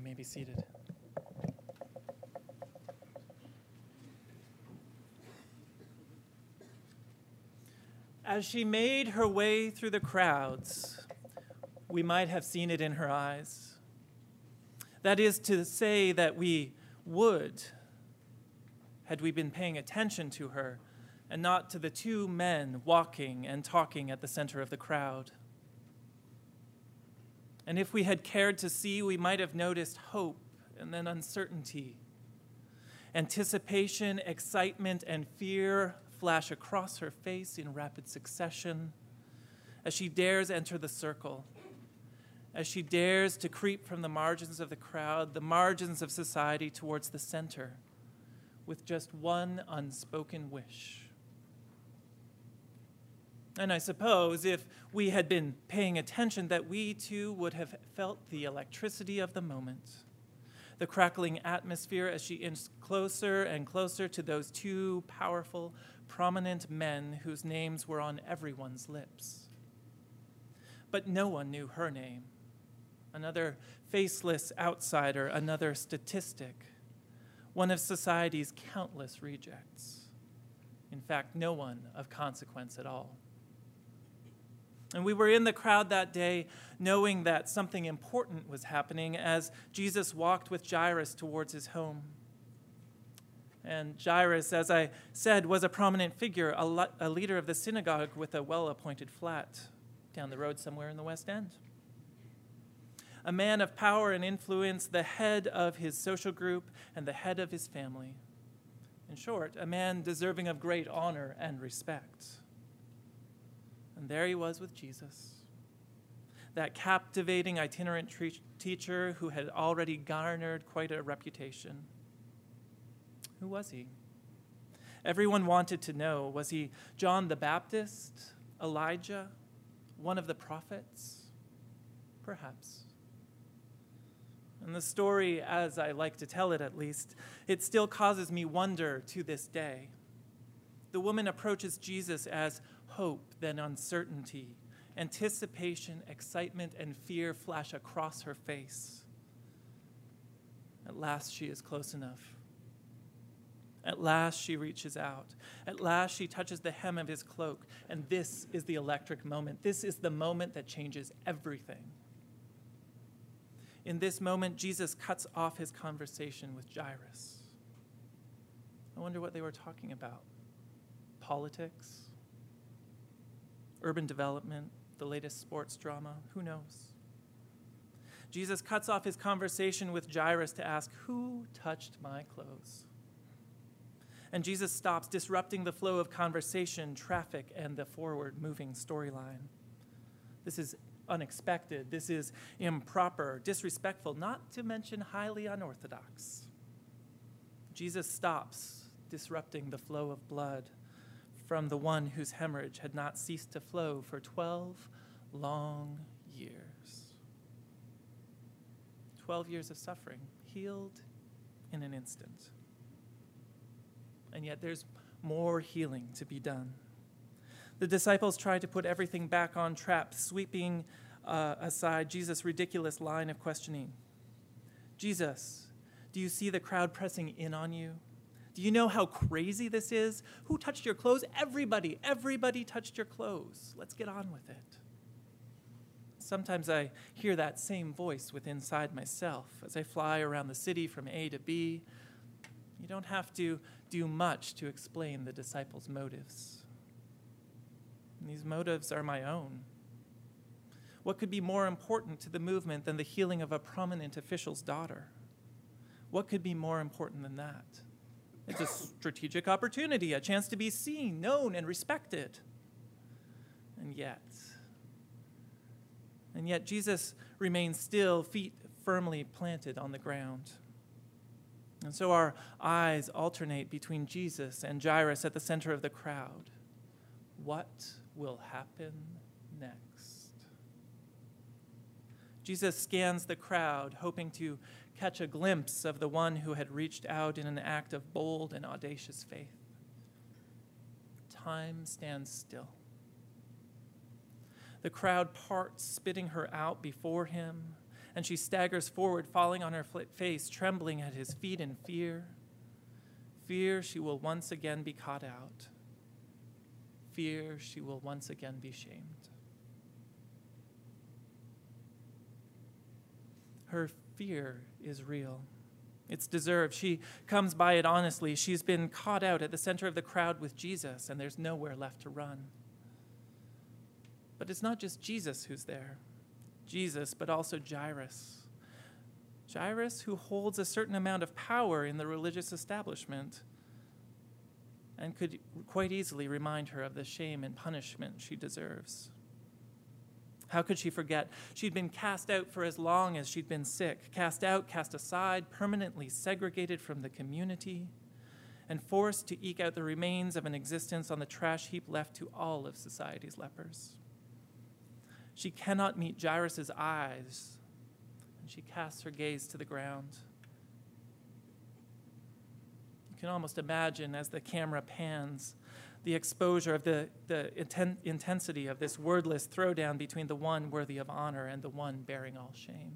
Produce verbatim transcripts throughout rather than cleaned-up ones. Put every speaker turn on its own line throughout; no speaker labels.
may be seated. As she made her way through the crowds, we might have seen it in her eyes. That is to say that we would, had we been paying attention to her, and not to the two men walking and talking at the center of the crowd. And if we had cared to see, we might have noticed hope and then uncertainty, anticipation, excitement, and fear flash across her face in rapid succession as she dares enter the circle, as she dares to creep from the margins of the crowd, the margins of society, towards the center, with just one unspoken wish. And I suppose if we had been paying attention, that we too would have felt the electricity of the moment, the crackling atmosphere as she inched closer and closer to those two powerful, prominent men whose names were on everyone's lips. But no one knew her name. Another faceless outsider, another statistic, one of society's countless rejects. In fact, no one of consequence at all. And we were in the crowd that day knowing that something important was happening as Jesus walked with Jairus towards his home. And Jairus, as I said, was a prominent figure, a, le- a leader of the synagogue with a well-appointed flat down the road somewhere in the West End. A man of power and influence, the head of his social group and the head of his family. In short, a man deserving of great honor and respect. And there he was with Jesus, that captivating itinerant tre- teacher who had already garnered quite a reputation. Who was he? Everyone wanted to know, was he John the Baptist, Elijah, one of the prophets? Perhaps. And the story, as I like to tell it at least, it still causes me wonder to this day. The woman approaches Jesus as hope, then uncertainty, anticipation, excitement, and fear flash across her face. At last she is close enough. At last she reaches out. At last she touches the hem of his cloak. And this is the electric moment. This is the moment that changes everything. In this moment, Jesus cuts off his conversation with Jairus. I wonder what they were talking about. Politics? Urban development? The latest sports drama? Who knows? Jesus cuts off his conversation with Jairus to ask, "Who touched my clothes?" And Jesus stops, disrupting the flow of conversation, traffic, and the forward-moving storyline. This is unexpected. This is improper, disrespectful, not to mention highly unorthodox. Jesus stops, disrupting the flow of blood from the one whose hemorrhage had not ceased to flow for twelve long years. Twelve years of suffering, healed in an instant. And yet there's more healing to be done. The disciples tried to put everything back on track, sweeping uh, aside Jesus' ridiculous line of questioning. Jesus, do you see the crowd pressing in on you? Do you know how crazy this is? Who touched your clothes? Everybody, everybody touched your clothes. Let's get on with it. Sometimes I hear that same voice within inside myself as I fly around the city from A to B. You don't have to do much to explain the disciples' motives. And these motives are my own. What could be more important to the movement than the healing of a prominent official's daughter? What could be more important than that? It's a strategic opportunity, a chance to be seen, known, and respected. And yet, and yet Jesus remains still, feet firmly planted on the ground. And so our eyes alternate between Jesus and Jairus at the center of the crowd. What will happen next? Jesus scans the crowd, hoping to catch a glimpse of the one who had reached out in an act of bold and audacious faith. Time stands still. The crowd parts, spitting her out before him, and she staggers forward, falling on her face, trembling at his feet in fear. Fear she will once again be caught out. Fear she will once again be shamed. Her fear is real. It's deserved. She comes by it honestly. She's been caught out at the center of the crowd with Jesus, and there's nowhere left to run. But it's not just Jesus who's there. Jesus, but also Jairus. Jairus, who holds a certain amount of power in the religious establishment and could quite easily remind her of the shame and punishment she deserves. How could she forget? She'd been cast out for as long as she'd been sick, cast out, cast aside, permanently segregated from the community, and forced to eke out the remains of an existence on the trash heap left to all of society's lepers. She cannot meet Jairus' eyes, and she casts her gaze to the ground. You can almost imagine as the camera pans the exposure of the, the inten- intensity of this wordless throwdown between the one worthy of honor and the one bearing all shame.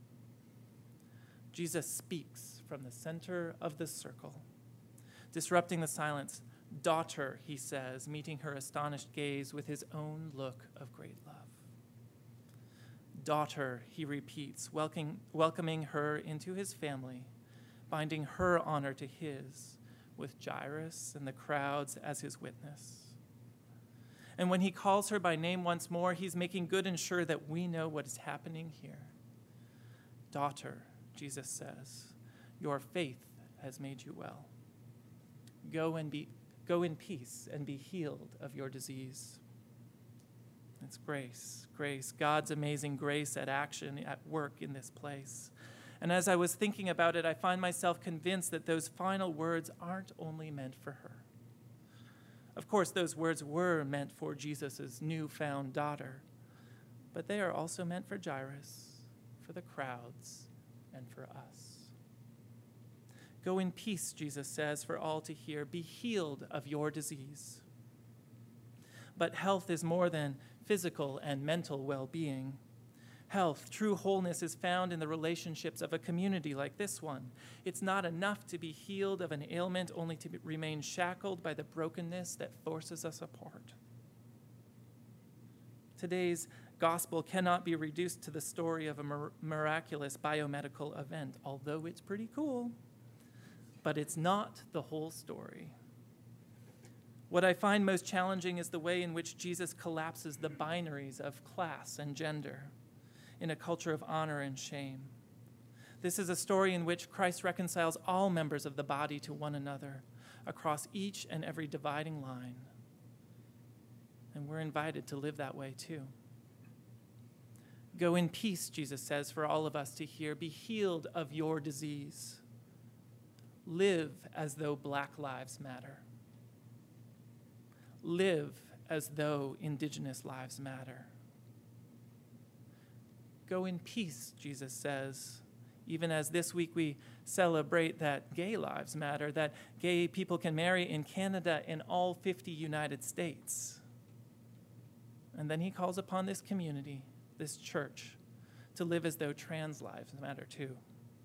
Jesus speaks from the center of the circle, disrupting the silence. "Daughter," he says, meeting her astonished gaze with his own look of great love. "Daughter," he repeats, welcoming, welcoming her into his family, binding her honor to his, with Jairus and the crowds as his witness. And when he calls her by name once more, he's making good and sure that we know what is happening here. "Daughter," Jesus says, "your faith has made you well. Go and be, go in peace and be healed of your disease." It's grace, grace, God's amazing grace at action, at work in this place. And as I was thinking about it, I find myself convinced that those final words aren't only meant for her. Of course, those words were meant for Jesus' newfound daughter, but they are also meant for Jairus, for the crowds, and for us. "Go in peace," Jesus says, for all to hear. "Be healed of your disease." But health is more than physical and mental well-being. Health, true wholeness, is found in the relationships of a community like this one. It's not enough to be healed of an ailment only to be, remain shackled by the brokenness that forces us apart. Today's gospel cannot be reduced to the story of a mir- miraculous biomedical event, although it's pretty cool. But it's not the whole story. What I find most challenging is the way in which Jesus collapses the binaries of class and gender in a culture of honor and shame. This is a story in which Christ reconciles all members of the body to one another across each and every dividing line. And we're invited to live that way too. "Go in peace," Jesus says, for all of us to hear. "Be healed of your disease. Live as though Black lives matter. Live as though Indigenous lives matter. Go in peace," Jesus says, even as this week we celebrate that gay lives matter, that gay people can marry in Canada and all fifty United States. And then he calls upon this community, this church, to live as though trans lives matter too.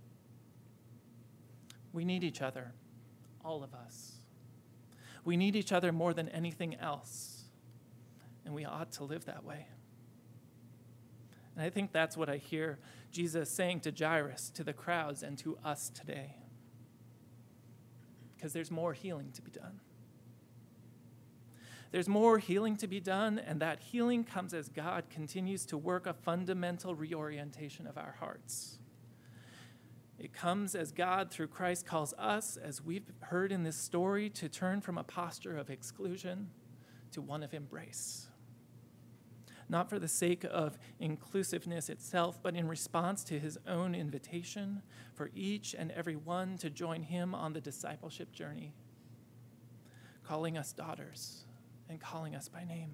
We need each other, all of us. We need each other more than anything else, and we ought to live that way. And I think that's what I hear Jesus saying to Jairus, to the crowds, and to us today. Because there's more healing to be done. There's more healing to be done, and that healing comes as God continues to work a fundamental reorientation of our hearts. It comes as God, through Christ, calls us, as we've heard in this story, to turn from a posture of exclusion to one of embrace. Not for the sake of inclusiveness itself, but in response to his own invitation for each and every one to join him on the discipleship journey, calling us daughters and calling us by name.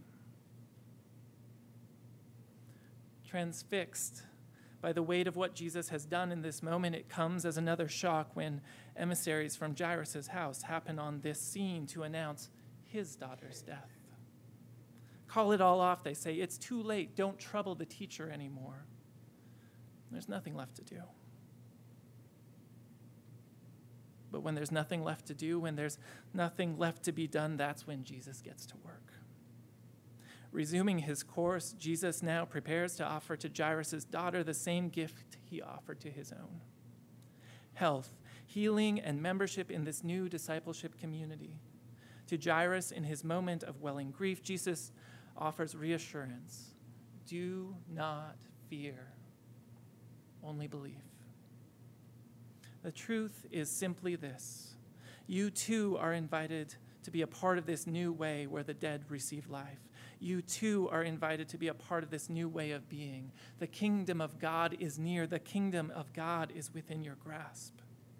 Transfixed by the weight of what Jesus has done in this moment, it comes as another shock when emissaries from Jairus' house happen on this scene to announce his daughter's death. Call it all off, they say. It's too late. Don't trouble the teacher anymore. there's nothing left to do. But when there's nothing left to do, when there's nothing left to be done, that's when Jesus gets to work. Resuming his course, Jesus now prepares to offer to Jairus' daughter the same gift he offered to his own: health, healing, and membership in this new discipleship community. To Jairus, in his moment of welling grief, Jesus offers reassurance. Do not fear, only believe. The truth is simply this: you too are invited to be a part of this new way where the dead receive life. You too are invited to be a part of this new way of being. The kingdom of God is near. The kingdom of God is within your grasp.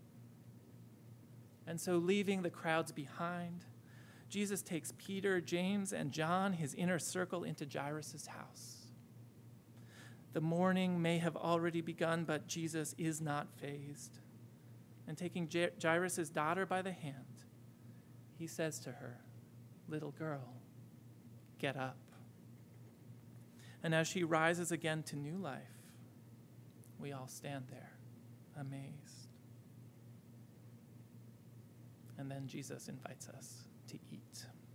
And so, leaving the crowds behind, Jesus takes Peter, James, and John, his inner circle, into Jairus' house. The mourning may have already begun, but Jesus is not fazed. And taking Jairus' daughter by the hand, he says to her, "Little girl, get up." And as she rises again to new life, we all stand there, amazed. And then Jesus invites us to eat.